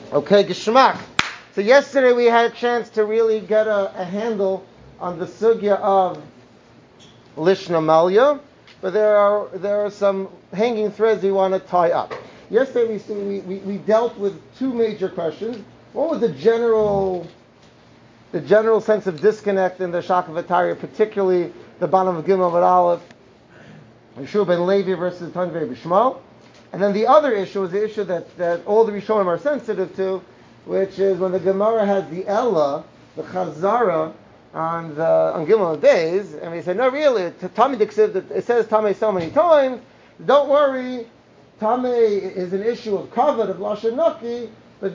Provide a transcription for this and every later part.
Okay, Geschmack. So yesterday we had a chance to really get a handle on the sugya of Lishna Malya, but there are some hanging threads we want to tie up. Yesterday we dealt with two major questions. What was the general sense of disconnect in the Shakavatari, particularly the bottom of Gimel and Aleph, Yeshua ben Levi versus Tanvei B'Shmal? And then the other issue is the issue that all the Rishonim are sensitive to, which is when the Gemara has the Ella, the Chazara, on Gimel days, and we say, no, really, Tamei Diksiv, it says Tamei so many times, don't worry, Tamei is an issue of kavod, of Lashon Naki, but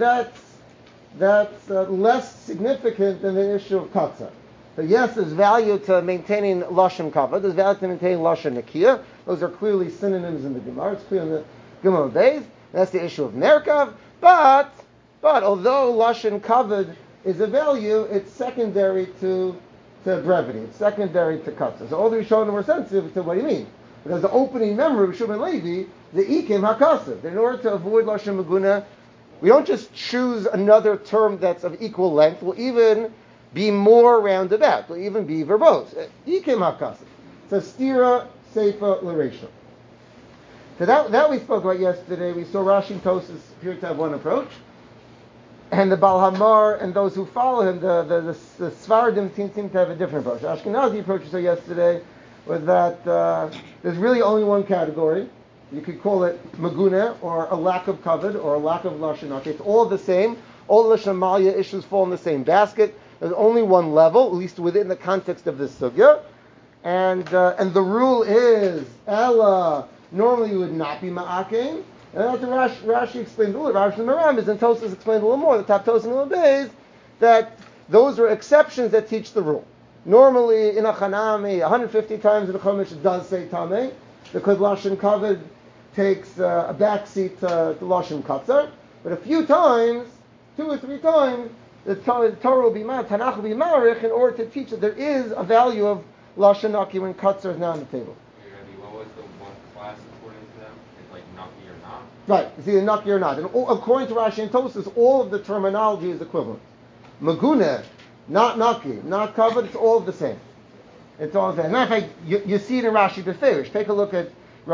that's less significant than the issue of Katzar. So yes, there's value to maintaining Lashon Kavod, there's value to maintaining Lashon Nakiya. Those are clearly synonyms in the Gemara. It's clear in the Gimel days. That's the issue of Merkav. But although Lashon Kavod is a value, it's secondary to brevity. It's secondary to Katzar. So all the Rishonim were sensitive to what do you mean? Because the opening memory of Yeshua ben Levi, the Ikim HaKasav. In order to avoid Lashon Maguna, we don't just choose another term that's of equal length. We'll even be more roundabout. We'll even be verbose. Ikim HaKasav. So stira seifa l'reisha. So that we spoke about yesterday. We saw Rashi and Tosas appear to have one approach, and the Baal Hamar and those who follow him, the Sfardim seem to have a different approach. The Ashkenazi approach we saw yesterday was that there's really only one category. You could call it Maguna, or a lack of kavod, or a lack of Lashon Naki. It's all the same. All Lashon Malya issues fall in the same basket. There's only one level, at least within the context of this sugya. And the rule is, Ella, normally you would not be ma'akim. And that's what Rashi explained a little. Rashi and Merambis and Tosas explained a little more, the Top Tosas and the Beis, that those are exceptions that teach the rule. Normally, in a Chanami, 150 times in the Chumash it does say Tameh, because Lashon Kavod takes a backseat to Lashon Katzar. But a few times, 2 or 3 times, the Torah will be Tanakh will be Marich in order to teach that there is a value of Lashon Naki when Katzar is not on the table. What was the one class according to them? It's like Naki or not? Right, it's either Naki or not. And according to Rashi and Tosas, all of the terminology is equivalent. Maguna, not Naki, not covered, it's all the same. It's all the same. Matter of fact, you see it in Rashi Beferish. Take a look at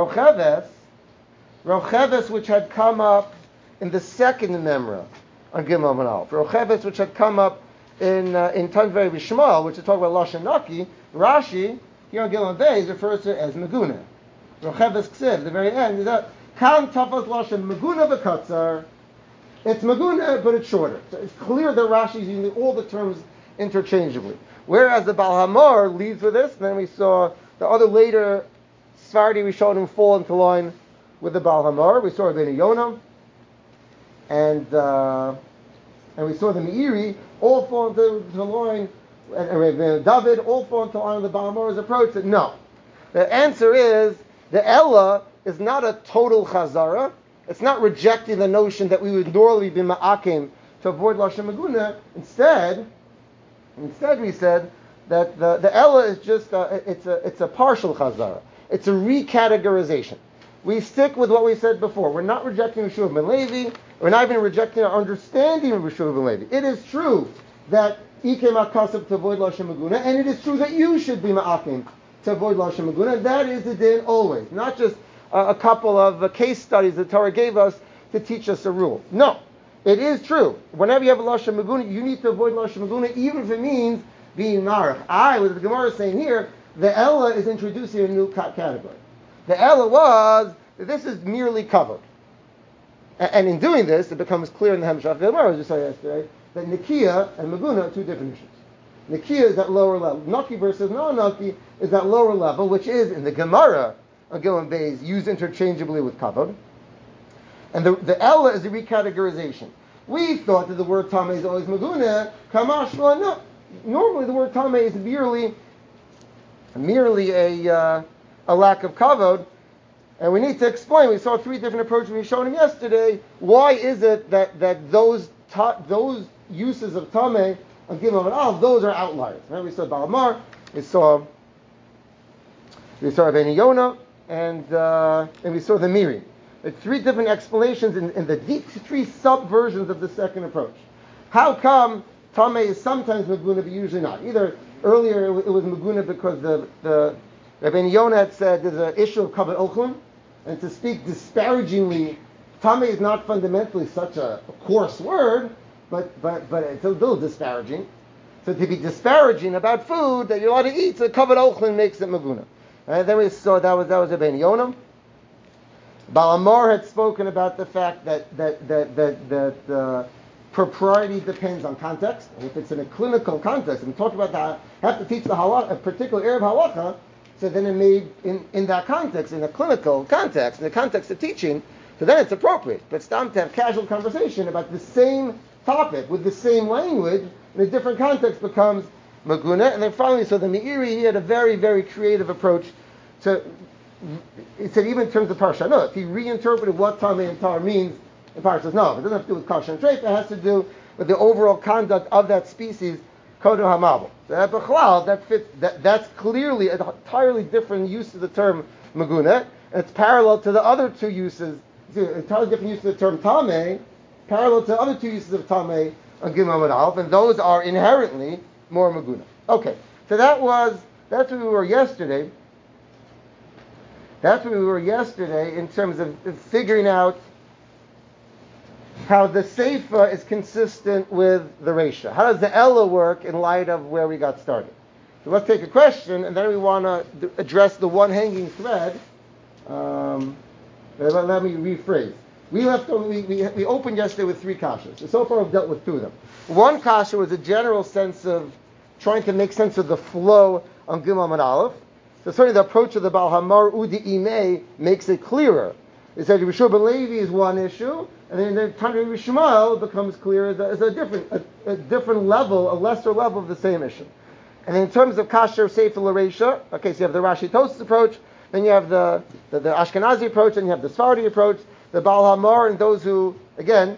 Rocheves, which had come up in the second Memra on Gimel and Aleph. Rocheves, which had come up in Tanvei B'Shmal, which is talking about Lashon Naki. Rashi, here on Gimel Beis, refers to it as Maguna. Rocheves Ksiv, the very end, is that Kan Tafas Lashon Maguna V'Katzar. It's Maguna, but it's shorter. So it's clear that Rashi is using all the terms interchangeably. Whereas the Baal Hamar leads with this, and then we saw the other later Sfardi we showed him fall into line with the Baal Hamar. We saw Rabbeinu Yonah, and we saw the Meiri all fall into the line, and David all fall into line with the Baal Hamar's approach. That no, the answer is the Ella is not a total Chazara. It's not rejecting the notion that we would normally be Ma'akim to avoid Lashon Maguna. Instead we said that the Ella is just it's a partial Chazara. It's a recategorization. We stick with what we said before. We're not rejecting Yeshua ben Levi. We're not even rejecting our understanding of Yeshua ben Levi. It is true that Ikem HaKasav to avoid Lashon Maguna, and it is true that you should be Ma'akim to avoid Lashon Maguna. And that is the din always, not just a couple of case studies that Torah gave us to teach us a rule. No, it is true. Whenever you have a Lashon Maguna, you need to avoid Lashon Maguna, even if it means being Marach. What the Gemara is saying here, the Ella is introducing a new category. The Ella was, this is merely covered. And in doing this, it becomes clear in the Hemshach Gemara, as we saw yesterday, that Nikiya and Maguna are two different issues. Nikiya is that lower level. Naki versus non-Naki is that lower level, which is in the Gemara, Gimel Beis, used interchangeably with kavod. And the Ella is a recategorization. We thought that the word Tameh is always Maguna, Kamashla, no. Normally the word Tameh is merely a lack of kavod, and we need to explain. We saw 3 different approaches we showed him yesterday. Why is it that those uses of Tameh on Gimel and Aleph, those are outliers? Right? We saw Baal Hamar, we saw Rabbeinu Yonah, and we saw the Miri. Like three different explanations in the three subversions of the second approach. How come Tameh is sometimes Maguna but usually not? Either earlier it was Maguna because the Rabbeinu Yonah had said there's an issue of Kavod Ochlim, and to speak disparagingly, Tameh is not fundamentally such a coarse word, but it's a little disparaging. So to be disparaging about food that you're allowed to eat, so Kavod Ochlim makes it Maguna. And then we saw that was Rabbeinu Yonah. Baal HaMaor had spoken about the fact that propriety depends on context. And if it's in a clinical context, and we talked about that, have to teach the halakha, a particular area of halacha, so then it made in that context, in a clinical context, in the context of teaching, so then it's appropriate. But stam to have casual conversation about the same topic with the same language in a different context becomes Maguna. And then finally, so the Meiri, he had a very, very creative approach to, he said even in terms of Parshanot, he reinterpreted what Tameh and Tar means in Parshas Noach. It doesn't have to do with Kasha and Treif, it has to do with the overall conduct of that species, Kodo HaMabel. So that Bechlal, that fits, that's clearly an entirely different use of the term Maguna, and it's parallel to the other two uses, entirely different use of the term Tameh, parallel to the other two uses of Tameh on Gimel Amud Aleph, and those are inherently more Maguna. Okay, so that's where we were yesterday. That's where we were yesterday in terms of figuring out how the Seifa is consistent with the Reisha. How does the Ella work in light of where we got started? So let's take a question, and then we want to address the one hanging thread. Let me rephrase. We opened yesterday with three kashas. So far we've dealt with two of them. One kasha was a general sense of trying to make sense of the flow on Gimel Amud Aleph. So certainly the approach of the Baal HaMaor Udi Imei makes it clearer. It said Yeshua ben Levi is one issue, and then the Tanya Shmuel becomes clear as a different level, a lesser level of the same issue. And then in terms of Kasher Sefer L'Reisha, okay, so you have the Rashi Tosfos approach, then you have the Ashkenazi approach, and you have the Sephardi approach, the Baal HaMaor, and those who, again,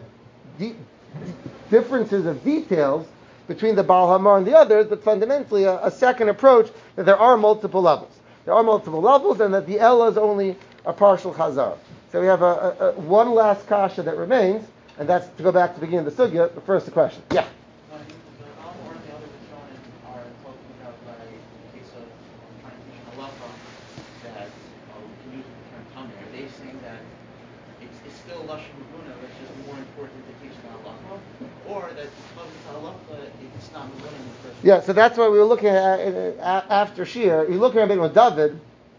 differences of details between the Baal HaMaor and the others, but fundamentally a second approach that there are multiple levels. There are multiple levels, and that the Ella is only a partial chazar. So we have a one last kasha that remains, and that's to go back to the beginning of the sugya. But first, the question. Yeah. The Al-Mor and the other Rishonim are talking about the case of trying to teach halacha that we can use the term tameh. Are they saying that it's still lashon maguna, but it's just more important to teach the halacha, or that because it's halacha, it's not maguna in the first place? Yeah. So that's why we were looking at after Shir. You're looking at it with David.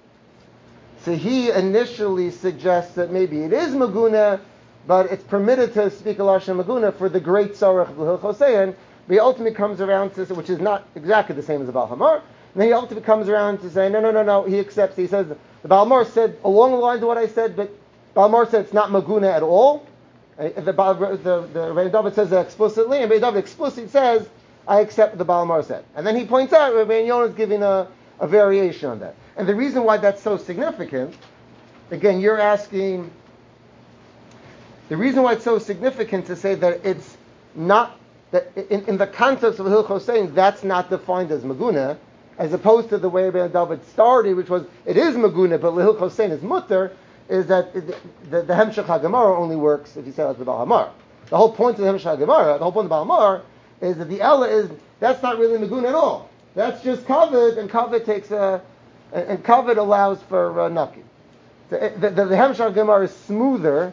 So he initially suggests that maybe it is Maguna, but it's permitted to speak a Lashon Maguna for the great Tzarech of the Hilchosein, but he ultimately comes around to, which is not exactly the same as the Baal HaMaor, and then he ultimately comes around to say, no, he accepts, he says, the Baal HaMaor said along the lines of what I said, but Baal HaMaor said it's not Maguna at all. The Rebbeinu David says that explicitly, and Rebbeinu David explicitly says, I accept what the Baal HaMaor said. And then he points out, Rebbeinu Yonah is giving a variation on that. And the reason why that's so significant, again, you're asking, the reason why it's so significant to say that it's not, that in the context of Hilchos saying that's not defined as Maguna, as opposed to the way Rebbeinu David started, which was, it is Maguna, but Hilchos saying is Mutter, is that the Hemshech HaGemara only works if you say that's the Baal HaMaor. The whole point of the Hemshech HaGemara, the whole point of the Baal HaMaor, is that the Ella is, that's not really Maguna at all. That's just Kavod, and Kavod takes and Kavod allows for Naki. The Hemshech Gemara is smoother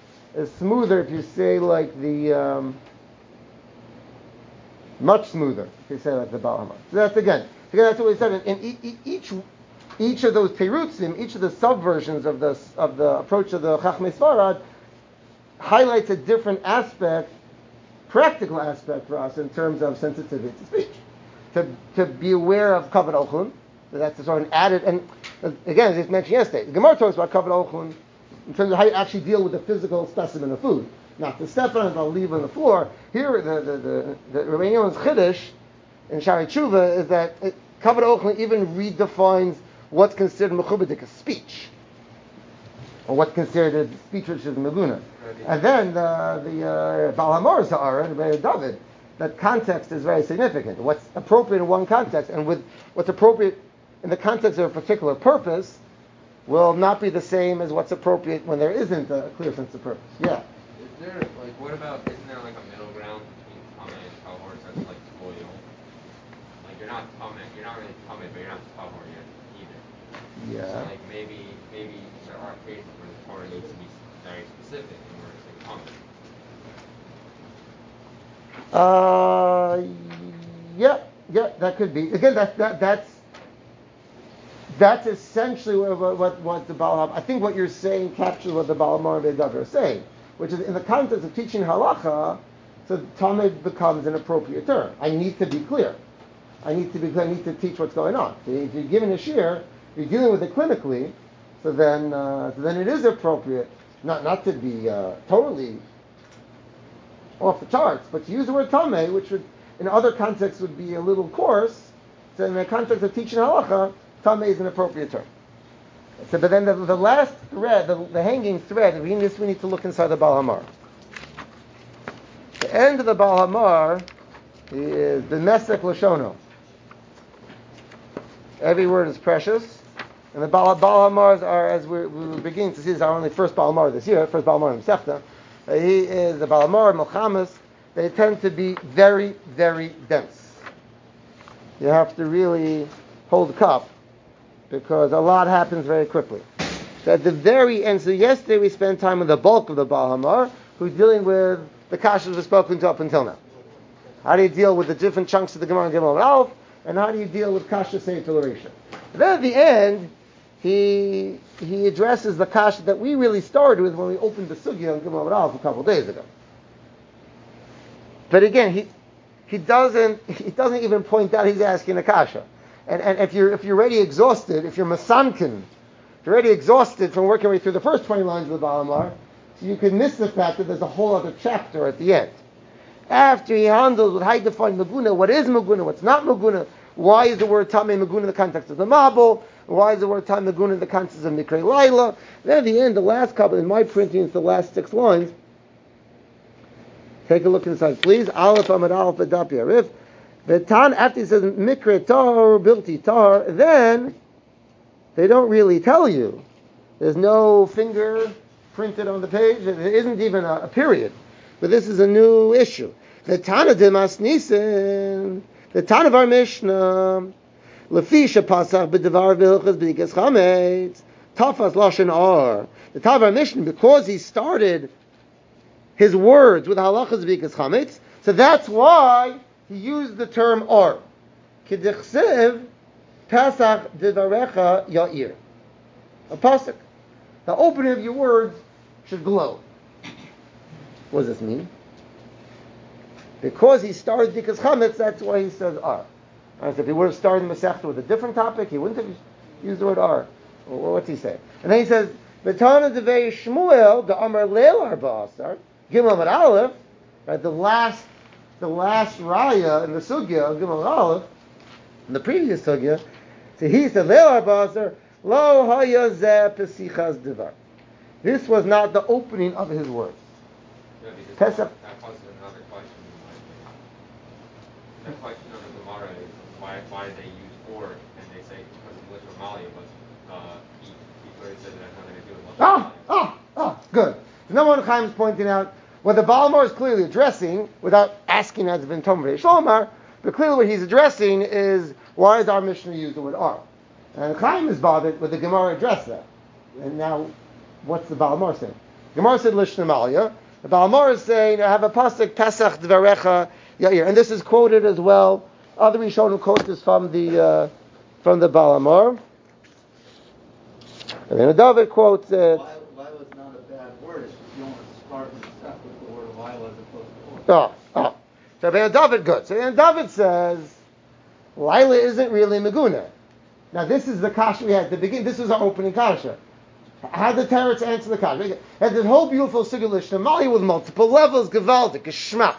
if you say like the, much smoother if you say like the Baal HaMaor. So that's what we said. In each of those terutzim, each of the subversions of the approach of the Chachmei Sfarad highlights a different aspect, practical aspect for us in terms of sensitivity to speech. To be aware of Kavod Ochlim, that's a sort of an added, and again, as I mentioned yesterday, the Gemara talks about Kavod Ochlim in terms of how you actually deal with the physical specimen of food, not to step on it, but leave on the floor. Here, the Rebbeinu Yonah's Chiddush in Shari Tshuva is that Kavod Ochlim even redefines what's considered mechubadik, a speech, or what's considered a speech which is Maguna. And then the Baal HaMaor Za'ara, the Rebbeinu David, that context is very significant. What's appropriate in one context, and with what's appropriate in the context of a particular purpose, will not be the same as what's appropriate when there isn't a clear sense of purpose. Yeah. Is there, like, what about, isn't there like a middle ground between Tame and Tahor, such as like Toil? Like, you're not really Tame, but you're not Tahor yet either. Yeah. So, like, maybe there are cases where the Torah needs to be very specific in order to say Tame. Yeah, that could be. Again, that's essentially what the Baal. I think what you're saying captures what the Baal Hamor and Be'edavid are saying, which is in the context of teaching halacha, so Talmud becomes an appropriate term. I need to be clear. I need to teach what's going on. So if you're giving a shir, you're dealing with it clinically, so then it is appropriate not to be totally off the charts, but to use the word tameh, which would in other contexts would be a little coarse. So in the context of teaching halacha, tameh is an appropriate term. So, but then the last thread, the hanging thread, we need to look inside the Baal Hamor. The end of the Baal Hamor is the Mesek Lashono. Every word is precious. And the Baal Hamors are, as we're beginning to see, is our only first Baal Hamor this year, first Baal Hamor in Sefta. He is the Baal Hamor, Milchamas. They tend to be very, very dense. You have to really hold the cup, because a lot happens very quickly. So at the very end, so yesterday we spent time with the bulk of the Baal Hamor, who's dealing with the kashas we've spoken to up until now. How do you deal with the different chunks of the Gemara and Gimel Aleph, and how do you deal with kasha Seif toleration? Then at the end, he addresses the kasha that we really started with when we opened the sugya on Gimel Aleph a couple of days ago. But again, he doesn't even point out he's asking a kasha. And if you're already exhausted, if you're masankin, if you're already exhausted from working right through the first 20 lines of the Baal Hamor, so you can miss the fact that there's a whole other chapter at the end. After he handles with how you define Maguna, what is Maguna, what's not Maguna, why is the word Tameh Maguna in the context of the Mabul, why is the word Tameh Maguna in the context of Mikrei Laila, then at the end, the last couple, in my printing, it's the last 6 lines. Take a look inside, please. Aleph Amud Aleph Adap Yarif. Tan, after he says Mikre Tar, Bilti Tar, then they don't really tell you. There's no finger printed on the page. There isn't even a period. But this is a new issue. The Tana de Masnisen, the Tana of our Mishnah, Lefisha Pasach B'Devar V'Hilchas B'Dikas Chametz, Tafas Lashon Ar. The Tana of our Mishnah, because he started his words with Halachas B'Dikas Chametz, so that's why he used the term Ar. K'dichsev Pasach Devarecha Ya'ir. A pasuk. The opening of your words should glow. What does this mean? Because he started Dikas Chametz, that's why he says Ar. So if he would have started the Masechta with a different topic, he wouldn't have used the word Ar. Or what's he say? And then he says, V'tana devei Shmuel the Amar Leil Arba Asar Gimel Amud Aleph. Right, the last raya in the sugya of Gimel Amud Aleph, in the previous sugya, so he said Leil Arba Asar Lo Haya Zeh Pesichas Devar. This was not the opening of his words. Yeah, because Pesach. that poses another question. The question of the Gemara is why they use or, and they say because of Lishon Malia, but he clearly said that has nothing to do with Lishon Malia. Good. So number one, Chaim is pointing out what the Baal Hamor is clearly addressing, without asking has been Tom Shlomar, but clearly what he's addressing is why does our Mishnah use the word Ar? And Chaim is bothered with the Gemara address that. And now, what's the Baal Hamor saying? Gemara said Lishon Malia. The Baal Hamor is saying, I have a pasuk, Pesach Dvarecha Yair. And this is quoted as well. Other Rishonim quote this from the Baal Hamor. And then David quotes it. Why was not a bad word? It's just you want to start and start with the word why as opposed to or. Oh. So Ben David, good. So Ben David says, Laila isn't really Meguna. Now this is the kasha we had at the beginning. This was our opening kasha. How did the Teretz answer the kasha? Had this whole beautiful sugya Lishon Malia with multiple levels, gewaldik, geschmack.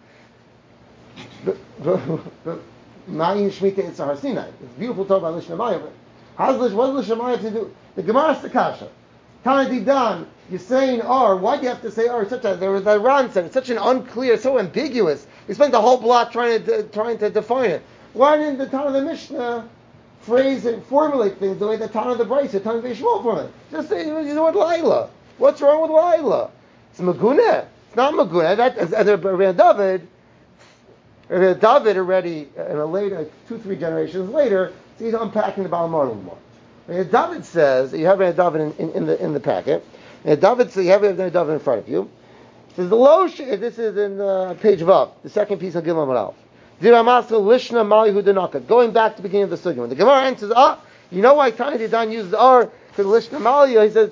Ma'in Shemitah Itzar Har Sinai. It's beautiful talk about Lishon Malia, but what does Lishon Malia have to do? The Gemara asked the kasha. Tanadidan, you're saying R. Why do you have to say R? There was that Ran said it's such an unclear, so ambiguous. We spent the whole block trying to define it. Why didn't the Tana of the Mishnah phrase and formulate things the way that Tana the Bryce, Tana the Shmuel formulate. Just say the word Laila. What's wrong with Laila? It's Maguna. It's not Maguna. Rabbi David already, in a later, 2-3 generations later, so he's unpacking the Balamar a little more. Rabbi David says, you have Rabbi David in the packet. Rabbi David says, you have Rabbi David in front of you. It says, this is in page Vav, the second piece of Gimel Aleph. Going back to the beginning of the sugya. When the Gemara answers, you know why Tanya Didan uses R for the Lishna Malya? He says,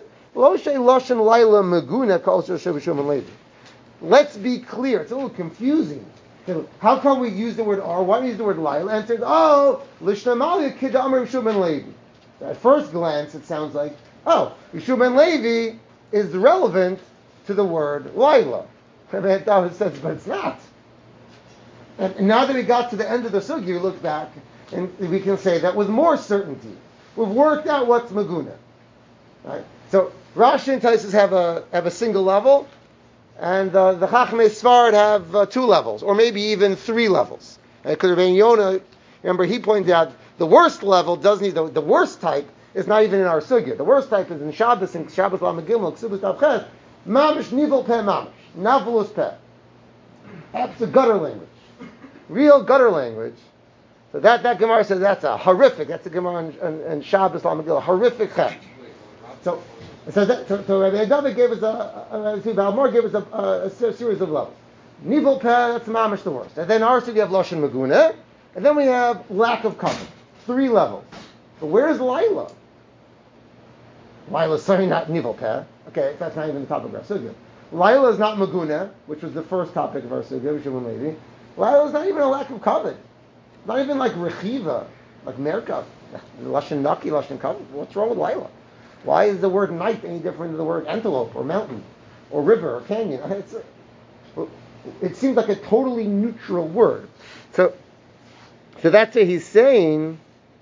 let's be clear. It's a little confusing. How come we use the word R? Why do we use the word Laila? And it says, Lishna Malya Kidamar Yeshua ben Levi. At first glance, it sounds like, Yeshua ben Levi is relevant to the word Laila. Rabbi David says, but it's not. And now that we got to the end of the sugya, you look back, and we can say that with more certainty. We've worked out what's Maguna. Right? So Rashi and Taisus have a single level, and the Chachmei Sfarad have 2 levels, or maybe even 3 levels. Because Rabbi Yonah, remember, he pointed out the worst level doesn't even, the worst type is not even in our sugya. The worst type is in Shabbos Lamed Gimel, Ksubas Tavches, Mamish Nivel Peh Mamish, Navulus Peh. That's a gutter language. Real gutter language. So that Gemara says that's a horrific. That's a Gemara in Shabbos Lamed Gimel, horrific chet. So Rabbi David gave us Balmor gave us a series of levels. Nivel Peh, that's Mamish the worst. And then our city have Loshen Maguna, and then we have lack of cover. 3 levels. But where's Laila? Laila's certainly not Nivel Peh. Okay, that's not even the topic of our sugya. Laila is not Maguna, which was the first topic of our sugya, which was Levi. Laila is not even a lack of covet. Not even like Rechiva, like Merkav. Lashon Naki, Lashon Covet. What's wrong with Laila? Why is the word night any different than the word antelope or mountain or river or canyon? It seems like a totally neutral word. So that's what he's saying.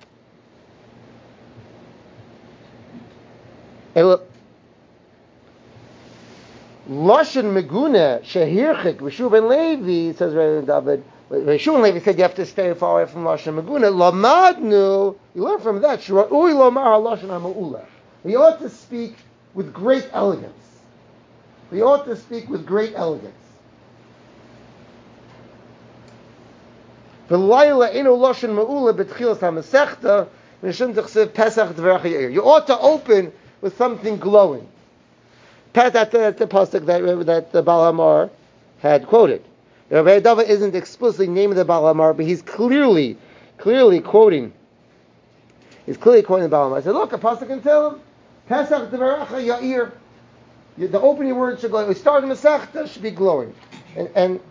Lashon Meguna Shehirchik Rishu ben Levi, says Rabbi David. Rishu ben Levi said you have to stay far away from Lashon Meguna. Lamadnu, you learn from that. Shura'ui lomar Lashon HaMa'ula. We ought to speak with great elegance. We ought to speak with great elegance. V'layla eno Lashon Ma'ula b'tchilas HaMasechta mishum t'chsev Pesach Dvarach Yair. You ought to open with something glowing. That's the pasuk that the Baal Hamar had quoted. Rabbi David isn't explicitly naming the Baal Hamar, but he's clearly quoting. He's clearly quoting the Baal Hamar. I said, look, a pasuk can tell him, Pesach Dvaracha Yair. The opening word should glow. We start in Masechta, should be glowing. And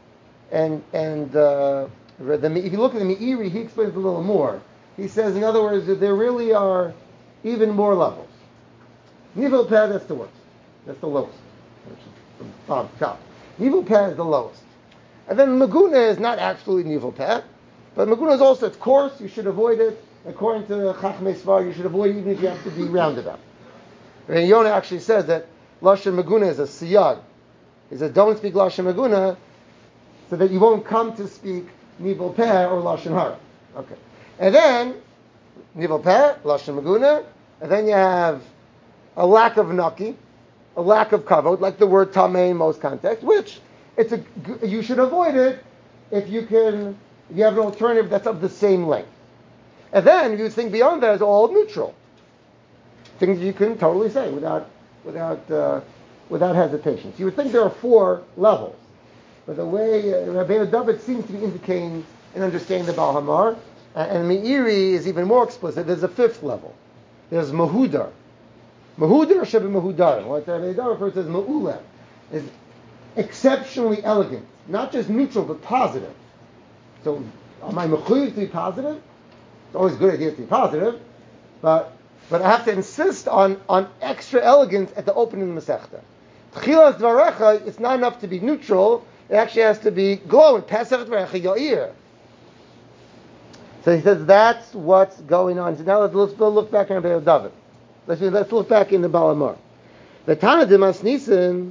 if you look at the Meiri, he explains a little more. He says, in other words, that there really are even more levels. Nivel Peh, that's the worst. That's the lowest. From bottom to top. Nivel Peh is the lowest. And then Maguna is not actually Nivel Peh, but Maguna is also, it's coarse, you should avoid it. According to Chachmei Svar, you should avoid it even if you have to be roundabout. And Yonah actually says that Lashon Maguna is a siyag. He says, don't speak Lashon Maguna so that you won't come to speak Nivel Peh or Lashon Hara. Okay. And then, Nivel Peh, Lashon Maguna, and then you have a lack of naki, a lack of kavod, like the word tameh in most contexts, which you should avoid it if you have an alternative that's of the same length. And then if you think beyond that is all neutral. Things you can totally say without hesitation. So you would think there are 4 levels. But the way Rabbeinu David seems to be indicating and understanding the Baal Hamar, and Meiri is even more explicit, there's a 5th level. There's Mahudar. Mahudar should be Mahudar. What Rabbeinu David refers to as Ma'ula is exceptionally elegant. Not just neutral, but positive. So, am I mechuyev to be positive? It's always a good idea to be positive, but I have to insist on extra elegance at the opening of the Masechta. Tchilas Dvarecha, it's not enough to be neutral, it actually has to be glowing. Pesach Dvarecha Yair. So he says that's what's going on. So now let's look back on Rabbeinu David. Let's look back in the Baal Hamar. The Tana Demas Nisan,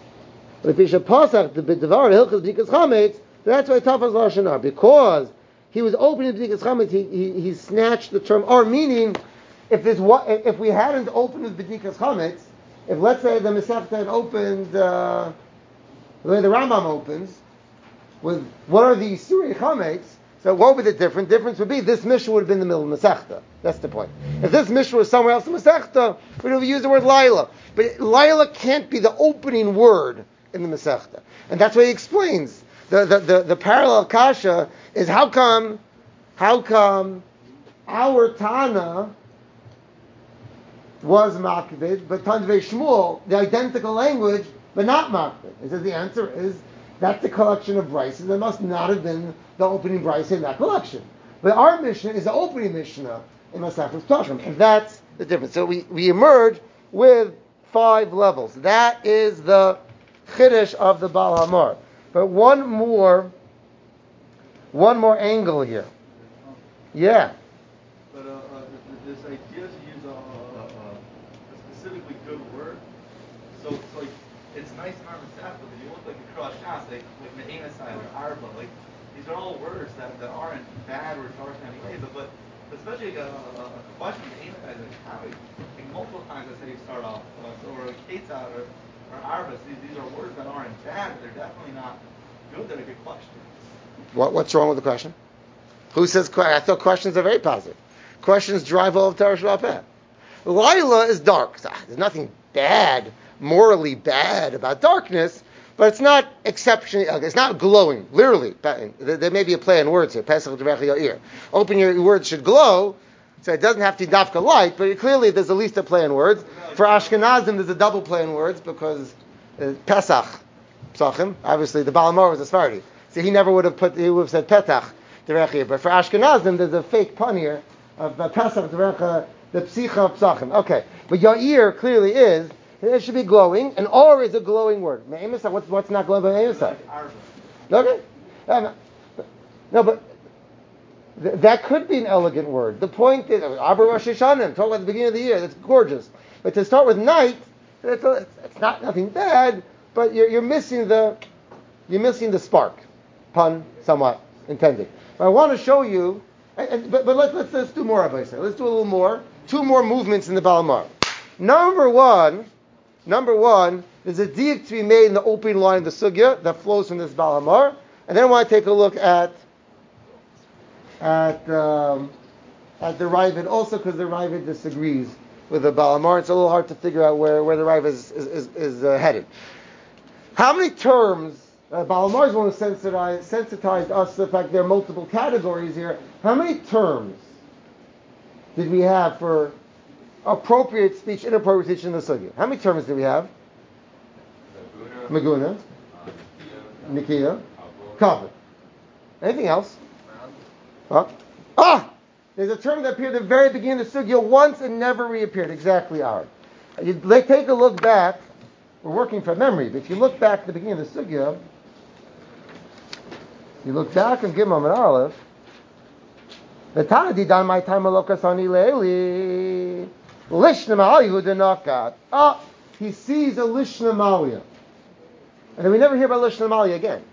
if you should pass out the B'Devar Hilchos B'Dikas Chametz, that's why Tafas Lashon Hara, because he was opening the B'dikas Chametz, he snatched the term or, meaning if we hadn't opened with B'dikas Chametz, if let's say the Masechta had opened the way the Rambam opens with what are the Isurei Chametz, so what would the difference? Difference would be this Mishnah would have been in the middle of Masechta. That's the point. If this Mishnah was somewhere else in Masechta, we would have used the word Laila. But Laila can't be the opening word in the Masechta. And that's what he explains. The parallel kasha is how come our Tana was Makvid, but Tanvei Shmuel, the identical language, but not Makvid. He says the answer is that's a collection of Bryces. There must not have been the opening Bryce in that collection. But our Mishnah is the opening Mishnah in Masechtas Ptachim, and that's the difference. So we emerge with 5 levels. That is the Chiddush of the Baal Hamor. But one more angle here. Yeah. But this idea to use a specifically good word. So it's like it's nice in our Masechta, but you look like a Krosh Shas, like Me'emasai or Arba, like these are all words that aren't bad or dark in any way, but especially a question Me'emasai is like multiple times I said you start off, or a Ketzad or Arba. These are words that aren't bad, they're definitely not good. They're a good question. What's wrong with the question? Who says? I thought questions are very positive. Questions drive all of Torah Shabbat Peh. Laila is dark. There's nothing bad, morally bad about darkness, but it's not exceptionally. It's not glowing. Literally, there may be a play on words here. Pesach Derech Yair. Open your words should glow, so it doesn't have to be dafka light. But clearly, there's at least a play on words. For Ashkenazim, there's a double play on words because Pesach, Psachim. Obviously, the Baal Hamor was a Sephardi, so he never would have said Petach. But for Ashkenazim, there's a fake pun here of Pesach Derecha, the Psicha of Psachim. Okay, but Yair clearly is. It should be glowing, and Or is a glowing word. Me'emasai, what's not glowing about Me'emasai? Okay. No, but that could be an elegant word. The point is, Abba Rosh Hashanah, talk about the beginning of the year, that's gorgeous. But to start with night, it's not nothing bad, but you're missing the spark. Pun, somewhat intended. But I want to show you, but let's do more, Rabbi Yisrael. Let's do a little more. 2 more movements in the Baal Hamor. Number one, there's a diuk to be made in the opening line of the sugya that flows from this Baal Hamor, and then I want to take a look at the Ravid also, because the Ravid disagrees with the Baal Hamor. It's a little hard to figure out where the Ravid is headed. How many terms? Baal Hamor is one who sensitized us to the fact there are multiple categories here. How many terms did we have for appropriate speech, inappropriate speech in the sugya? How many terms do we have? Meguna, Nikia, Kavod. Anything else? There's a term that appeared at the very beginning of the sugya once and never reappeared. Exactly, Aaron. You take a look back. We're working from memory, but if you look back at the beginning of the sugya, you look back and Gimel and Aleph. The Tanadi dan my time alokasani leili lishna ma'alihu denakat. He sees a lishna malia, and then we never hear about lishna malia again.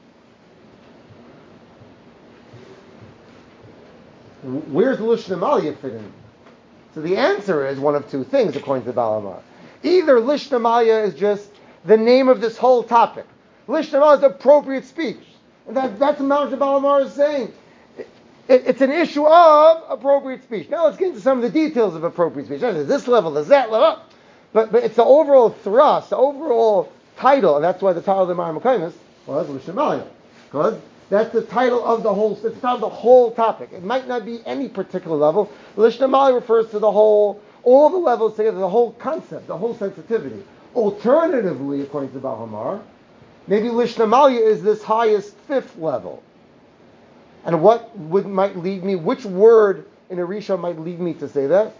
Where's lishna malia fit in? So the answer is one of 2 things according to the Baal Hamor. Either lishna malia is just the name of this whole topic. Lishna malia is appropriate speech. And that's what the Baal Hamor is saying. It's an issue of appropriate speech. Now let's get into some of the details of appropriate speech. There's this level, there's that level. But it's the overall thrust, the overall title, and that's why the title of the Ma'amar Mekaymis was Lishna Malia. Because that's the title of the whole, it's the title of the whole topic. It might not be any particular level. Lishna Malia refers to the whole, all the levels together, the whole concept, the whole sensitivity. Alternatively, according to the Baal Hamor, maybe Lishna Malia is this highest 5th level. And what might lead me, which word in a Rishon might lead me to say that?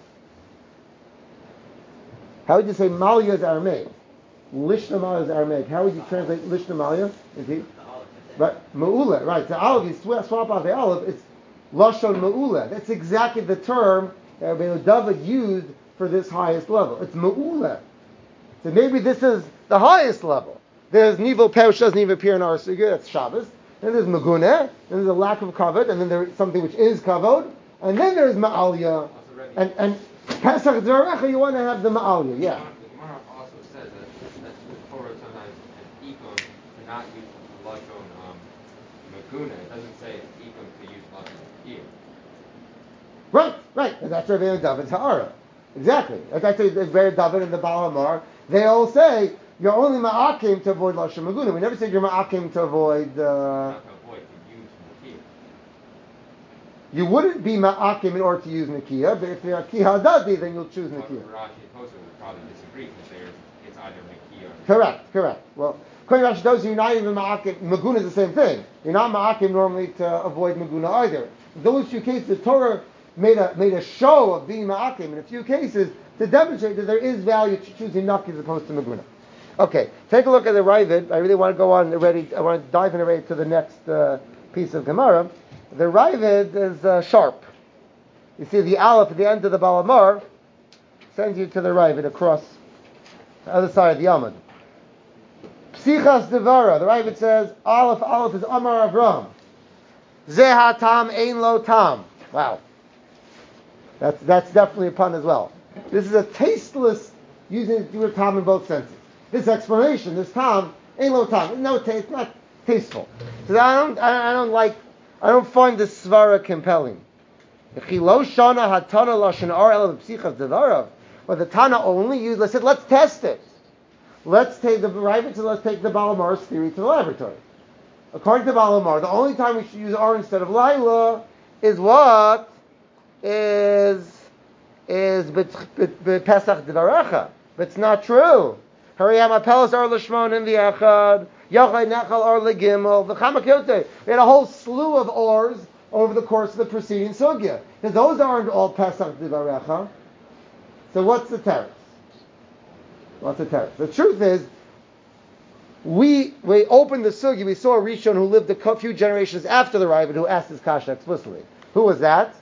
How would you say Malia is Aramaic? Lishna Malia is Aramaic. How would you translate Lishna Malia? Right, Ma'ula, right. The Aleph, you swap out the Aleph, it's Lashon Ma'ula. That's exactly the term that Rabbeinu David used for this highest level. It's Ma'ula. So maybe this is the highest level. There's Nivo Perush doesn't even appear in our Sugya, that's Shabbos. then there's Maguna, then there's a lack of kavod, and then there's something which is kavod, and then there's Ma'alya. And Pesach D'Varecha, you want to have the Ma'alya, yeah. The Gemara also says that the Torah sometimes an ikum to not use lashon maguna. It doesn't say it's ikum to use lashon here. Right. And that's Rabbi David's ha'ara. Exactly. That's actually Rabbi David and the Baal Hamar. They all say you're only ma'akim to avoid lashon maguna. We never said you're ma'akim to avoid. Not to avoid, to use nakia. You wouldn't be ma'akim in order to use nakia, but if you're akiha hadadi, then you'll choose But nakia. Rashi and Tosafot would probably disagree because it's either nakia or Correct. Well, according to Rashi Tosafot, you're not even ma'akim. Maguna is the same thing. You're not ma'akim normally to avoid maguna either. In those few cases, the Torah made a show of being ma'akim in a few cases to demonstrate that there is value to choosing naki as opposed to maguna. Okay, take a look at the Ravid. I really want to go on already. I want to dive in already to the next piece of Gemara. The Ravid is sharp. You see the Aleph at the end of the Balamar sends you to the Ravid across the other side of the Amud. Psichas Devara. The Ravid says Aleph is Amar Avram. Zeh Tam Ein Lo Tam. Wow. That's definitely a pun as well. This is a tasteless, using the word tam in both senses. This explanation, this tam, ain't lo tam. No taste, not tasteful. So I don't find this svara compelling. But the Tana only used, let's test it. Let's take the Balamar's theory to the laboratory. According to Balamar, the only time we should use R instead of Laila is what? Is Pesach D'Varecha. But it's not true. Hariyam Apelas Ar Lishmon in the Echad, Yachai Nechal Ar Legimel, the Chamakyote. We had a whole slew of Ors over the course of the preceding Sugya. Because those aren't all Pesach D'Varecha. So what's the teretz? The truth is, we opened the Sugya, we saw a Rishon who lived a few generations after the Ravid who asked his kasha explicitly. Who was that?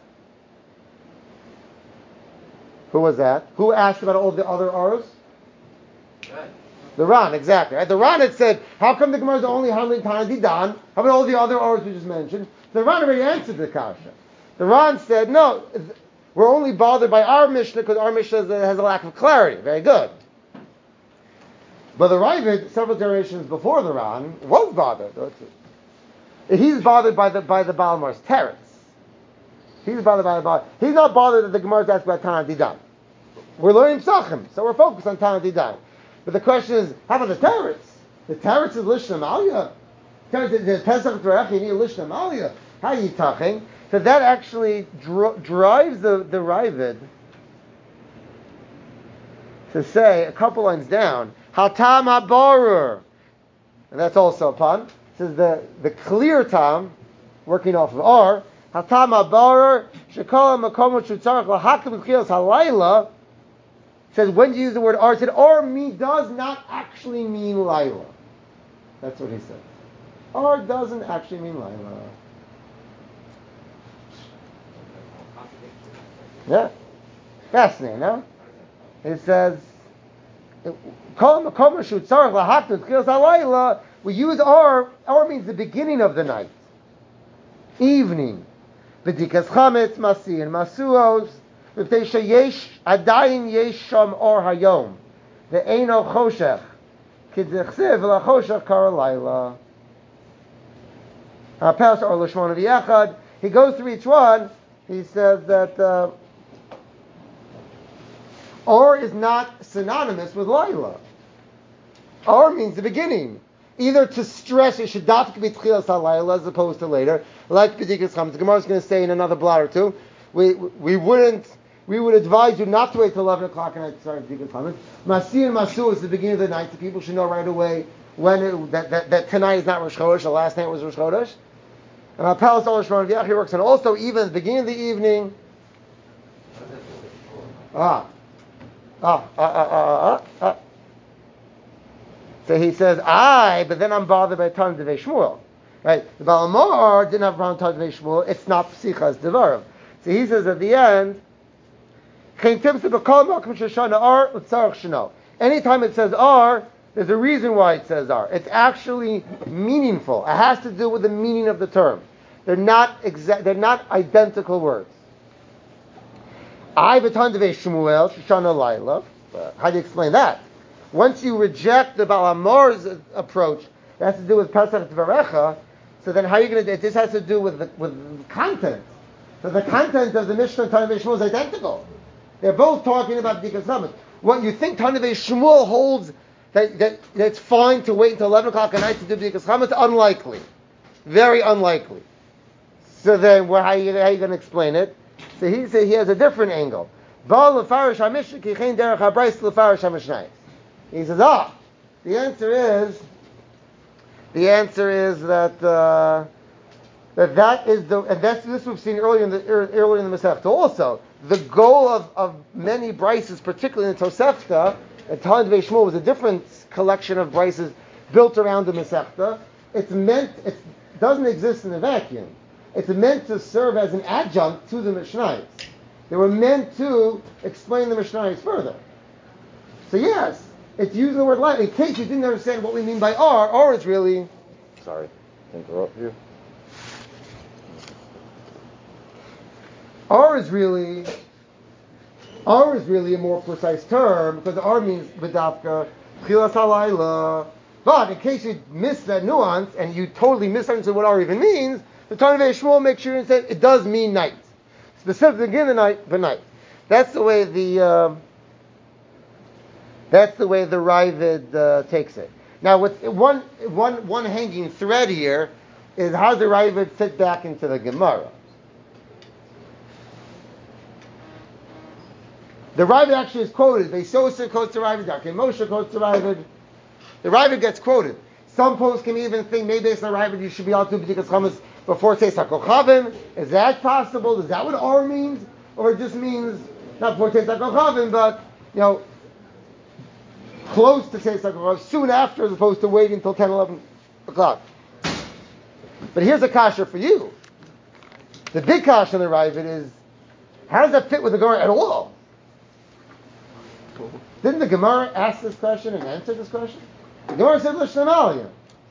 Who asked about all the other Rs? The Ran, exactly. Right? The Ran had said, how come the Gemara is only handling Tana Didan? How about all the other Rs we just mentioned? The Ran already answered the kasha. The Ran said, no, we're only bothered by our Mishnah because our Mishnah has a lack of clarity. Very good. But the Ravid, several generations before the Ran, was bothered. He's bothered by the Balmar's teretz. He's bothered by the Baal. He's not bothered that the Gemara is asked about Tana Didan. We're learning Psachim, so we're focused on Tana Didan. But the question is, how about the teretz? The teretz is Lishna Malya. The Pesach D'Varecha, you need Lishna Malya. How are you talking? So that actually drives the Ravid to say, a couple lines down, Hatam HaBarur. And that's also a pun. It says the clear tam, working off of R, Hatam HaBarur, Shekala Makomot Shutzarach Lahakim B'Chilas HaLayla, says when you use the word R, it said R does not actually mean Laila. That's what he said. R doesn't actually mean Laila. Yeah. Fascinating, no? It says, we use R. R means the beginning of the night. Evening. B'dikas chametz masi and masuos. V'tei yesh adayin yesh sham or hayom. Ve'eino choshech. K'dechsev v'lachoshech kara layla. Pas or l'shmona v'yachad. He goes through each one. He says that Or is not synonymous with Laila. Or means the beginning. Either to stress it should not be Tchilas HaLayla as opposed to later. Like B'dikas Chametz. The Gemara is going to say in another blot or two. We would advise you not to wait till 11 o'clock at night to start B'dikas Chametz. Masi and Masu is the beginning of the night, so people should know right away that tonight is not Rosh Chodesh, the last night was Rosh Chodesh. And our palace Ol Shmon V'yach, he works on also even at the beginning of the evening. So he says, but then I'm bothered by Tana Devei Shmuel. Right? The Balamor didn't have Tana Devei Shmuel, it's not Psichas Devarim. So he says at the end, anytime it says R, There's a reason why it says are. It's actually meaningful. It has to do with the meaning of the term. They're not identical words. I b'tandavei Shmuel Shoshana Laila. How do you explain that? Once you reject the Baal Hamor's approach, that has to do with Pesach Tvarecha. So then, how are you going to? This has to do with the content. So the content of the Mishnah and Tanavei Shmuel is identical. They're both talking about B'dikas Chametz. What you think Tanavei Shmuel holds that it's fine to wait until 11 o'clock at night to do B'dikas Chametz? Unlikely, very unlikely. So then, how are you going to explain it? So he said he has a different angle. He says, the answer is that is the, and this we've seen earlier in the Masechta also. The goal of many brises, particularly in the Tosefta, at Tanavei Shmuel was a different collection of brises built around the Masechta. It doesn't exist in a vacuum. It's meant to serve as an adjunct to the Mishnayos. They were meant to explain the Mishnayos further. So yes, it's using the word light. In case you didn't understand what we mean by R is really, sorry, interrupt you. R is really a more precise term because R means B'davka, Chilas Halayla. But in case you missed that nuance and you totally misunderstood what R even means, the Tanavei Shmuel makes sure and says it does mean night. Specifically in the night, but night. That's the way the Ravid takes it. Now, with one hanging thread here is how the Ravid fit back into the Gemara. The Ravid actually is quoted. Beisosa quotes the Ravid. Darkei Moshe quotes the Ravid. The Ravid gets quoted. Some posts can even think maybe based on the Ravid you should be able to do B'dikas Chametz before Teis HaKochavim. Is that possible? Is that what R means? Or it just means not before Teis HaKochavim, but close to Teis HaKochavim, soon after, as opposed to waiting until 10, 11 o'clock. But here's a kasha for you. The big kasha in the Ravid is, how does that fit with the Gemara at all? Didn't the Gemara ask this question and answer this question? The Gemara said Lishna Malya.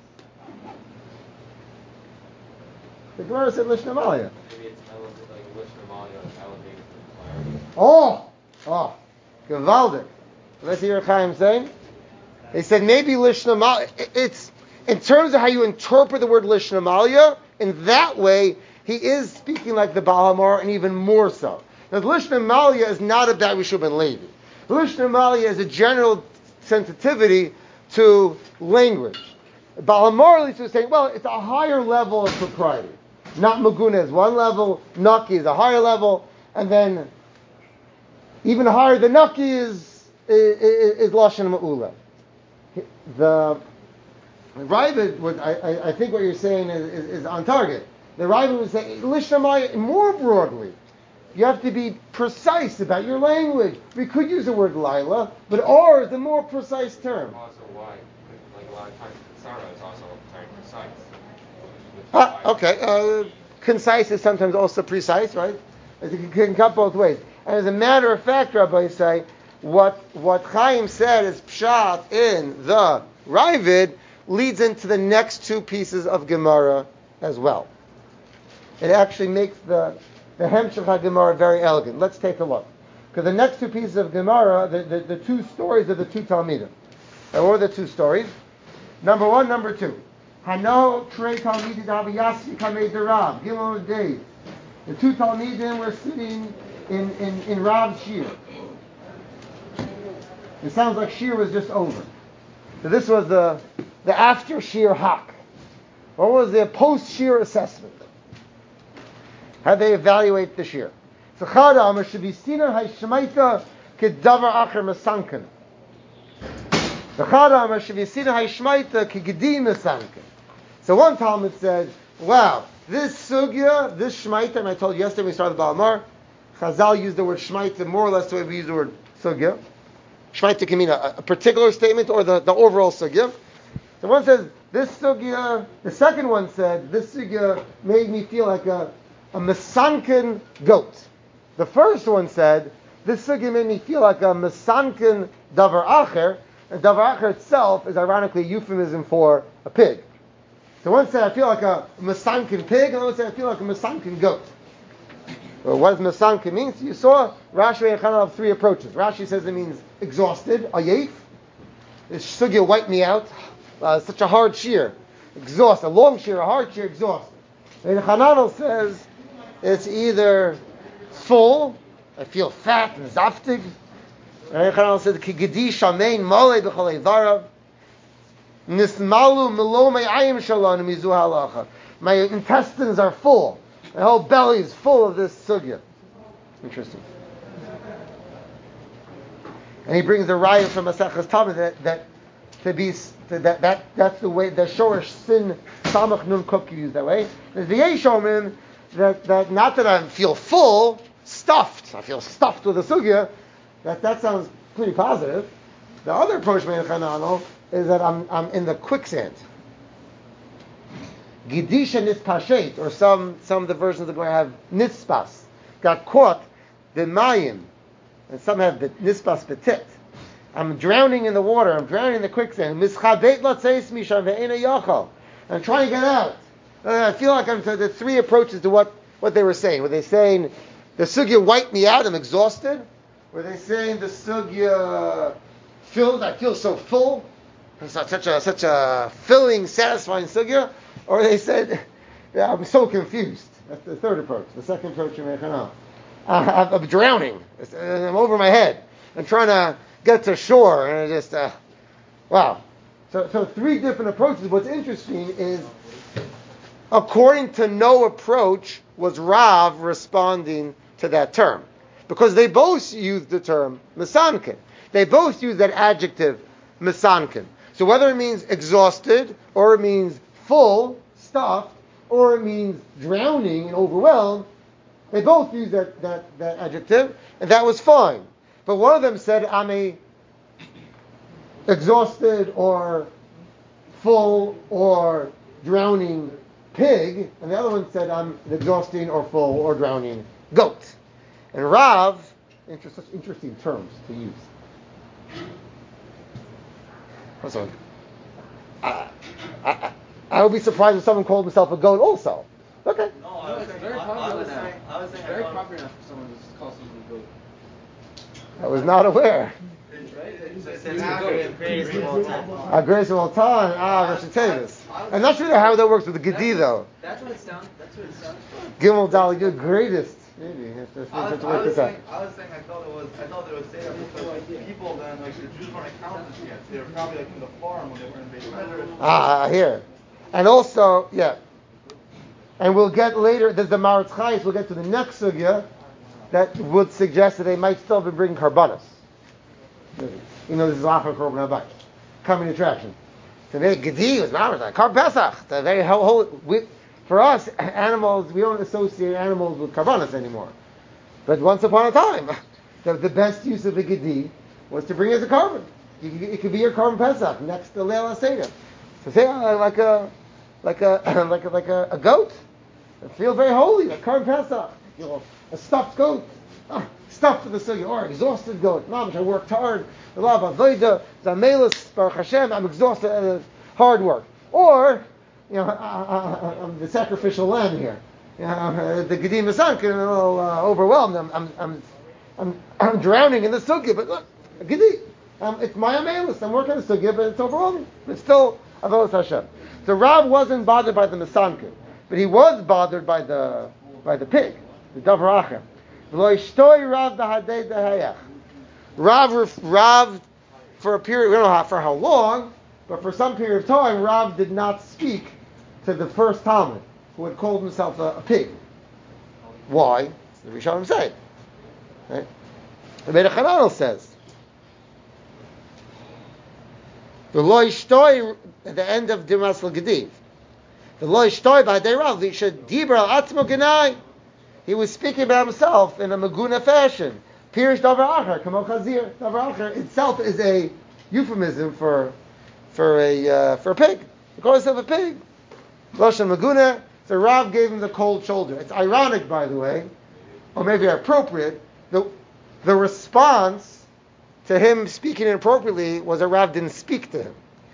The Gemara said Lishna Malya. Maybe it's elevated, like Lishna Malya is elevated to Oh, clarity. Gavaldik. Let's hear what Chaim saying. They said maybe Lishna Malya. It's in terms of how you interpret the word Lishna Malya. In that way, he is speaking like the Baal Hamor, and even more so. Now, Lishna Malya is not about Rishub and Levi. Lishna Malya is a general sensitivity to language. Baal Hamor is saying, well, it's a higher level of propriety. Not Maguna is one level, Naki is a higher level, and then even higher than Naki is Lashon Ma'ula. The Ravid, I think what you're saying is on target. The Ravid would say, Lishna Malya more broadly. You have to be precise about your language. We could use the word Laila, but R is the more precise term. Also, why? Like a lot of times, Sarah is also very precise. Okay. Concise is sometimes also precise, right? It can cut both ways. And as a matter of fact, Rabbi say, what Chaim said is pshat in the Ravid leads into the next two pieces of Gemara as well. It actually makes the Hemshech HaGemara very elegant. Let's take a look. Because the next two pieces of Gemara, the two stories of the two Talmidim. And what are the two stories? Number one, number two. Hano Trei Talmidim Aviyasi Kamei Derav. Gimel days. The two Talmidim were sitting in Rav's shir. It sounds like shir was just over. So this was the after shir hak. What was the post shir assessment? How they evaluate the shir. So Chad Amar should be Sina Hayshmaita Kedavar Acher Mesanken. The Chad Amar should be Sina Hayshmaita Kegedim Mesanken. So one Talmud said, wow, this sugya, this shmaita, and I told you yesterday when we started the Baal Hamor, Chazal used the word shmaita more or less the way we use the word sugya. Shmaita can mean a particular statement or the overall sugya. So one says, this sugya, the second one said, this sugya made me feel like a mesanken goat. The first one said, this sugya made me feel like a mesanken davar acher. And davar acher itself is ironically a euphemism for a pig. So one said, I feel like a masankin pig, and one said, I feel like a masankin goat. Well, what does masankin mean? So you saw Rashi and Chanal have three approaches. Rashi says it means exhausted, ayef. This sugya wiped me out. Such a hard shear. Exhaust, a long shear, a hard shear, exhausted. And Chanal says it's either full, I feel fat and zaftig. And Chanal says, Ki gedi shamein mole b'cholei varav. Nismalu milomei ayim shalon mizu halacha. My intestines are full. My whole belly is full of this sugya. Interesting. And he brings a raya from Maseches Tamid that's the way the shorish sin samach nun kuf used that way. There's the Yeshomim that not that I feel full, stuffed. I feel stuffed with the sugya. That sounds pretty positive. The other approach by Chanano is that I'm in the quicksand. Gidisha nispashet, or some of the versions of the Gemara have nispas, got caught b'mayim, and some have nispas betit. I'm drowning in the water. I'm drowning in the quicksand. Mischabet latzeis misham ve'ena yachal. I'm trying to get out. I feel like I'm. The three approaches to what they were saying. Were they saying the sugya wiped me out? I'm exhausted. Were they saying the sugya filled? I feel so full. It's such a filling, satisfying sugya. Or they said, yeah, I'm so confused. That's the third approach. The second approach, I'm drowning. I'm over my head. I'm trying to get to shore, and it just, wow. So three different approaches. What's interesting is, according to no approach, was Rav responding to that term. Because they both used the term mesankin. They both use that adjective, mesankin. So whether it means exhausted, or it means full, stuffed, or it means drowning and overwhelmed, they both use that adjective, and that was fine. But one of them said, I'm a exhausted or full or drowning pig, and the other one said, I'm an exhausting or full or drowning goat. And Rav, such interesting terms to use. So, I would be surprised if someone called himself a goat also. Okay. No, it's very popular now. It's very popular now for someone to call someone a goat. I was not aware. It's our greatest of all time. Our greatest of all time. Rosh Hashanah. I'm not sure how that works with the Gedi though. That's what it sounds. Gimel Dal, you're greatest. Maybe. I was saying I thought they would say that because people then, like the Jews weren't accountants yet. They were probably like in the farm when they were in Beit Medrash. Here. And also, yeah. And we'll get later, there's the Maratz Chayes, we'll get to the next sugya that would suggest that they might still be bringing karbanos. You know, this is Achar Korban Habayis. Coming attraction. So they Gedi was Maratz, Kar Pesach. The very holy. For us, animals, we don't associate animals with karbanos anymore. But once upon a time, the best use of a Gedi was to bring as a carbon. It could be your carbon Pesach next to Leil HaSeder. So say like a goat. It feels very holy, like carbon Pesach. You know, a stuffed goat. Stuffed for the sugya, or exhausted goat. Mamish, I worked hard. The love of Avodah, Zamelis, Baruch Hashem, I'm exhausted and hard work. Or, you know, I'm the sacrificial lamb here. You know, the Gedim Masankin, a little overwhelmed. I'm drowning in the sugya, but look, Gedi. It's my amelis. I'm working on the sugya, but it's overwhelming. But still, Avodas Hashem. So Rav wasn't bothered by the Masankin, but he was bothered by the pig, the davar acher. Rav, for a period, we don't know for how long, but for some period of time, Rav did not speak to the first Talmud, who had called himself a pig. Why? The Rishonim say. Right? The Beit Chananel says, the lo ishtoi at the end of Dimas al-Gediv. The lo ishtoi b'adei Rav, he should dibra al atzmo genai. He was speaking about himself in a maguna fashion. Pirish davar acher, kamo chazir. Davar acher itself is a euphemism for a pig. He calls himself a pig. Lashon maguna. So Rav gave him the cold shoulder. It's ironic, by the way, or maybe appropriate. The response to him speaking inappropriately was a Rav didn't speak to him.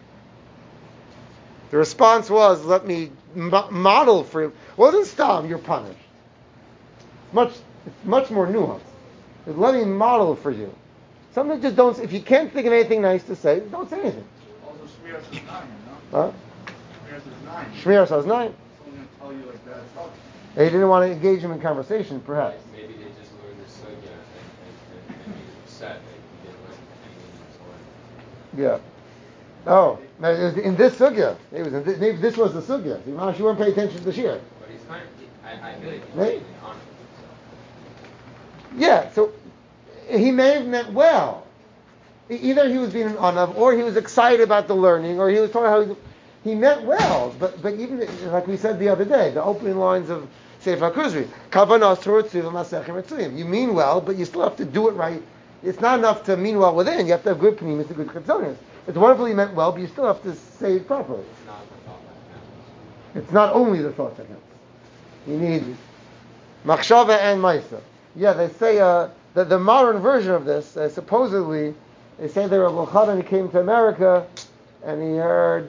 The response was, let me model for you. It wasn't stam, you're punished. It's much more nuanced. It's let me model for you. Sometimes just don't, if you can't think of anything nice to say, don't say anything. Also, Shmir says 9, Huh? Shmir says 9. Shmir says 9. Someone going to tell you like bad stuff. They didn't want to engage him in conversation, perhaps. Maybe they just learned the sugya and he was upset that he didn't listen to anything he was learning. Yeah. Oh, now, it was in this sugya. Maybe this was the sugya. You weren't paying attention to the shir. But he's kind of, I feel like he's Right? really on it. Yeah, so he may have meant well. Either he was being an onav, or he was excited about the learning, or he was talking how he meant well. But even like we said the other day, the opening lines of Sefer HaKuzri, Kavanas Tortziv Masechem Etzuyim. You mean well, but you still have to do it right. It's not enough to mean well within. You have to have good pnimis and good chitzonius. It's wonderful you meant well, but you still have to say it properly. It's not the thought that counts. It's not only the thought that counts. You need machshava and ma'isa. Yeah, they say the modern version of this, supposedly, they say that Rabbi Chanan came to America and he heard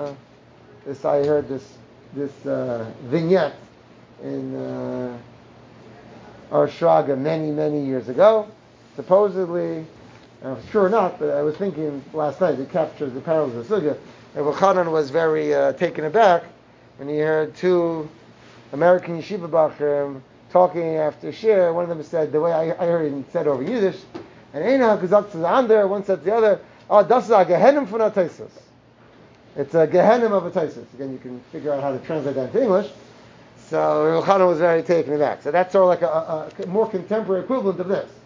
this vignette in Ar Shraga many years ago. Supposedly, I'm sure not, but I was thinking last night, it captures the parallels of the Sugya. Rabbi Chanan was very taken aback when he heard two American yeshiva bachrim talking after shir. One of them said, the way I heard it said over Yiddish, and Eina gesagt zu the andere, one said to the other, oh, das ist a Gehenim von a Taisus. It's a Gehenim of a Taisus. Again, you can figure out how to translate that into English. So Rabbi Chanan was very taken aback. So that's sort of like a more contemporary equivalent of this.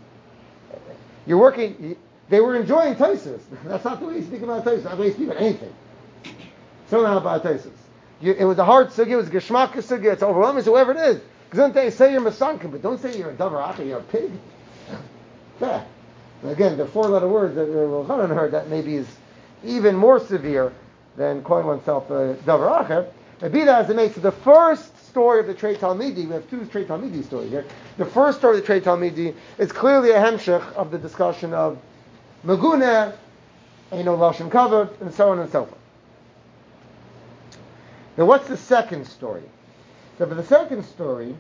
They were enjoying Taisus. That's not the way you speak about Taisus. Not the way you speak about anything. Somehow about Taisus. It was a hard sugya, it was a geschmack sugya, it's overwhelming, so whoever it is. Because say you're masankim, but don't say you're a davar acha, you're a pig. Yeah. Again, the 4-letter words that Rabbi Chanan heard, that maybe is even more severe than calling oneself a davar acha. But be that as it may, so the first story of the Trei Talmidi, we have two Trei Talmidi stories here. The first story of the Trei Talmidi is clearly a hemshech of the discussion of Maguna, Eino Lashon Kavod, and so on and so forth. Now, what's the second story? So, for the second story,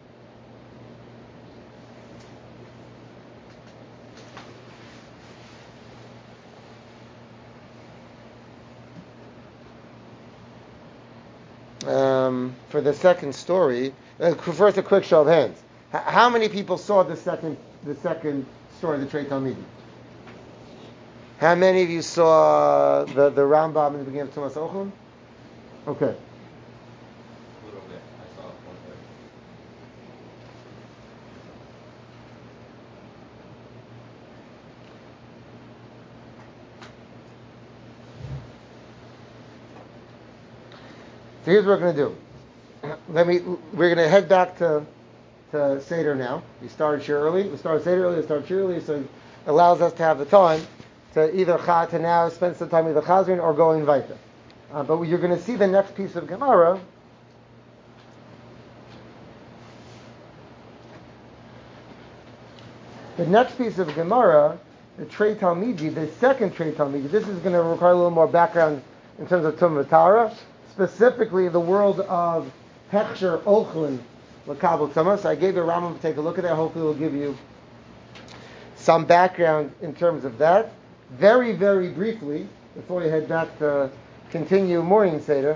first a quick show of hands. How many people saw the second story of the Trei Talmidi? How many of you saw the Rambam in the beginning of Tumas Ochum? Okay. A little bit. I saw it one bit. So here's what we're going to do. We're going to head back to Seder now. We started Seder early, so it allows us to have the time to either to now spend some time either Chazrin or going weiter. But you're going to see the next piece of Gemara. The next piece of Gemara, the Trei Talmidi, the second Trei Talmidi, this is going to require a little more background in terms of Tum V'Tara, specifically the world of Hechsher Ochlin L'Kabel Tumah. So I gave the Rambam to take a look at that. Hopefully it will give you some background in terms of that. Very, very briefly, before we head back to continue morning Seder,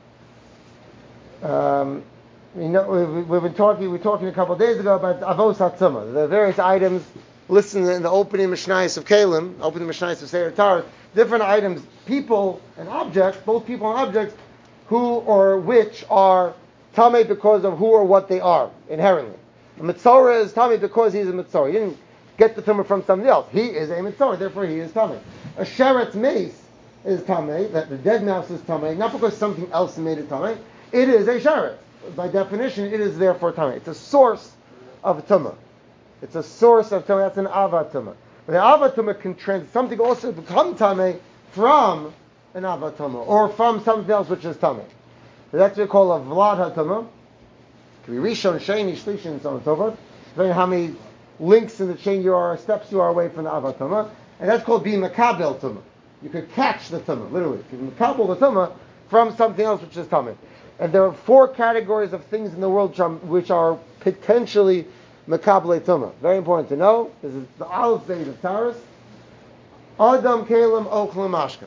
we were talking a couple of days ago about Avos HaTzumah, the various items listed in the opening Mishnayos of Kalim, opening Mishnayos of Seder Torah, different items, people and objects, both people and objects, who or which are Tameh because of who or what they are, inherently. A Mitzorah is Tameh because he is a Mitzorah. He didn't get the Tumah from somebody else. He is a Mitzorah, therefore he is Tameh. A Sheretz Mace is Tameh, that the dead mouse is Tameh, not because something else made it Tameh. It is a Sheretz. By definition, it is therefore Tameh. It's a source of Tumah. It's a source of Tumah. That's an Ava Tumah. But the Ava Tumah can something also become Tameh from an Ava Tumah, or from something else which is Tameh. So that's what we call a Vlad HaTumah. It can be Rishon, Sheni, Shlishi, and so on and so forth. Depending on how many links in the chain you are, steps you are away from the Ava Tumah. and that's called being makabel tumah. You could catch the tumah, literally. You can makabel the tumah from something else which is tumah. And there are 4 categories of things in the world which are potentially makabel tumah. Very important to know. This is the Aleph Beis of Taurus. Adam, Kalim, Ochlam, Mashkim.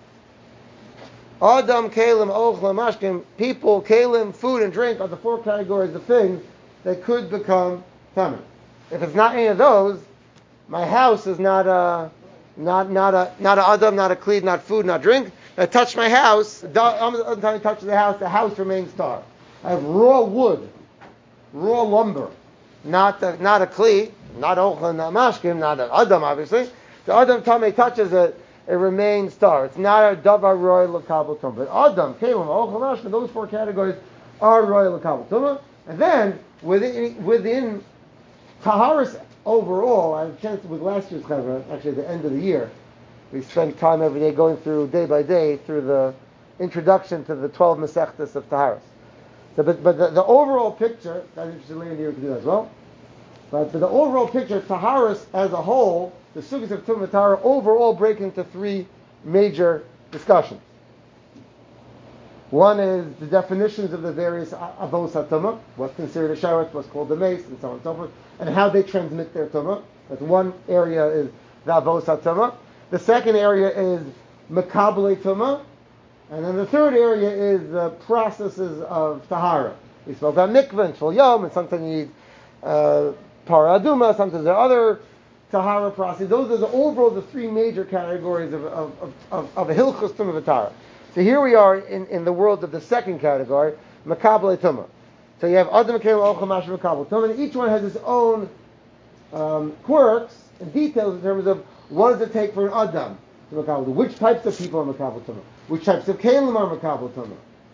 Adam, Kalim, Ochlam, Mashkim. People, Kalim, food, and drink are the 4 categories of things that could become tumah. If it's not any of those, my house is not a Adam, not a Kli, not food, not drink. I touch my house, every time I touch the house remains tar. I have raw wood, raw lumber, not a Kli, not Ochlan, not Mashkim, not an Adam, obviously. The Adam Tameh touches it, it remains tar. It's not a Davar Roy L'Kabel Tumah. But Adam, Kalim, Ochlan, Mashkim, those 4 categories are Roy L'Kabel Tumah. And then, within Taharis overall, I had a chance with last year's Chevra, actually at the end of the year, we spent time every day going through, day by day, through the introduction to the 12 Masechtas of Taharis. So, but the overall picture, that's interesting, later in the year we can do that as well, but the overall picture, Taharis as a whole, the Sugyas of Tumah Tahara overall break into 3 major discussions. One is the definitions of the various avos hatumah, what's considered a sharet, what's called the mace, and so on and so forth, and how they transmit their tumah. That's one area is the avos hatumah. The second area is makabel tumah, and then the third area is the processes of tahara. We spoke about mikvah and shul yom, and sometimes you need para aduma, sometimes there are other tahara processes. Those are the 3 major categories of a hilchos tumah v'tahara. So here we are in the world of the second category, makabel tumah. So you have Adam, Kalim, Ochlam, Mashkim, makabel tumah, and each one has its own quirks and details in terms of what does it take for an Adam to makabel tumah. Which types of people are makabel tumah? Which types of Kalim are makabel tumah?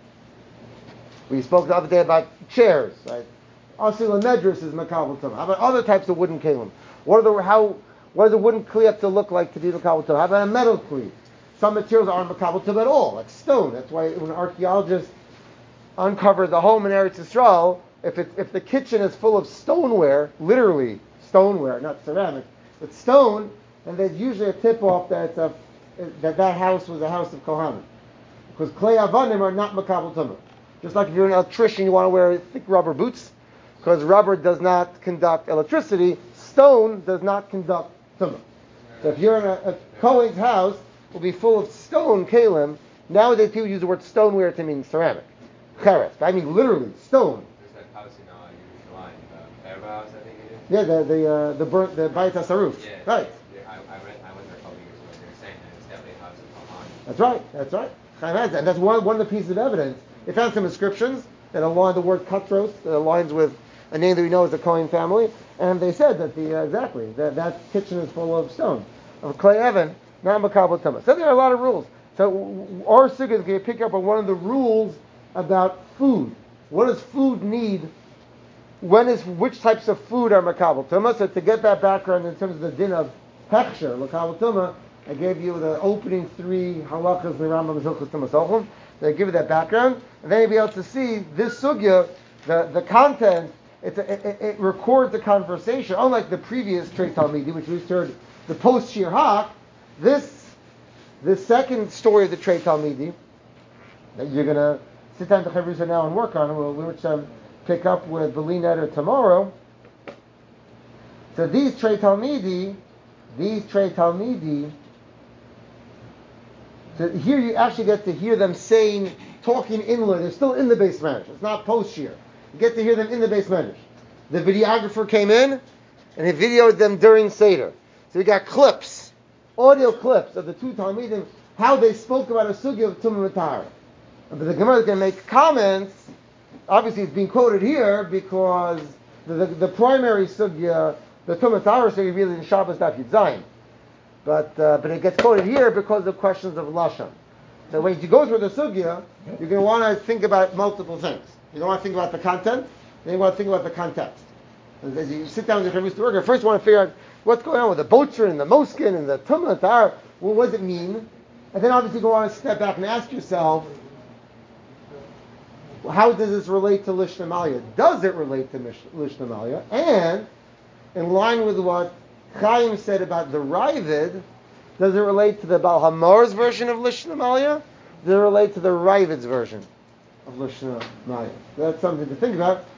We spoke the other day about chairs, right? Asil Medrus is makabel tumah. How about other types of wooden Kalim? What does a wooden kli have to look like to be makabel tumah? How about a metal kli? Some materials aren't makabel tumah at all, like stone. That's why when archaeologists uncover the home in Eretz Yisrael, if the kitchen is full of stoneware, literally stoneware, not ceramic, but stone, then there's usually a tip-off that house was a house of Kohanim. Because clay avanim are not makabel tumah. Just like if you're an electrician, you want to wear thick rubber boots, because rubber does not conduct electricity, stone does not conduct tumah. So if you're in a Kohen's house, will be full of stone kalim. Nowadays people use the word stoneware to mean ceramic. Cheres. I mean literally, stone. There's that house in Yerushalayim, the Erba house, I think it is. Yeah, the Bayit HaSaruf. Yeah, right. I went there a couple of years ago. They were saying that it's definitely a house of Kohanim. That's right. And that's one of the pieces of evidence. They found some inscriptions that align the word Katros, that aligns with a name that we know as the Kohen family, and they said that that kitchen is full of stone, of clay evan, not makabel tumah. So there are a lot of rules. So our sugya is going to pick up on one of the rules about food. What does food need? Which types of food are makabel tumah? So to get that background in terms of the din of hechsher, makabel tumah, I gave you the opening 3 halachas in the Rambam Hilchos Tumas Ochlam. They give you that background, and then you'll be able to see this sugya, the content. It records the conversation, unlike the previous Trei Talmidi, which we heard the post Shir Hak. This second story of the Trei Talmidi that you're going to sit down to Chavrusa now and work on, which pick up with Beli Neder tomorrow. So these Trei Talmidi, so here you actually get to hear them talking inland. They're still in the base medrash. It's not post Shir. You get to hear them in the base medrash. The videographer came in and he videoed them during Seder. So we got clips, audio clips of the 2 Talmidim, how they spoke about a sugya of Tumah V'Tahara. But the Gemara is going to make comments. Obviously, it's being quoted here because the primary sugya, the Tumah V'Tahara sugya, really in Shabbos Daf Yud Zayin. But it gets quoted here because of questions of lashon. So when you go through the sugya, you're going to want to think about multiple things. You don't want to think about the content, then you want to think about the context. As you sit down with the Chavrusa worker, first you want to figure out what's going on with the bocher and the moskin and the tumah tahara. Well, what does it mean? And then obviously you want to step back and ask yourself, how does this relate to Lishna Malya? Does it relate to Lishna Malya? And in line with what Chaim said about the Ravid, Does it relate to the Baal HaMor's version of Lishna Malya? Does it relate to the Ravid's version of Lishna Malya? That's something to think about.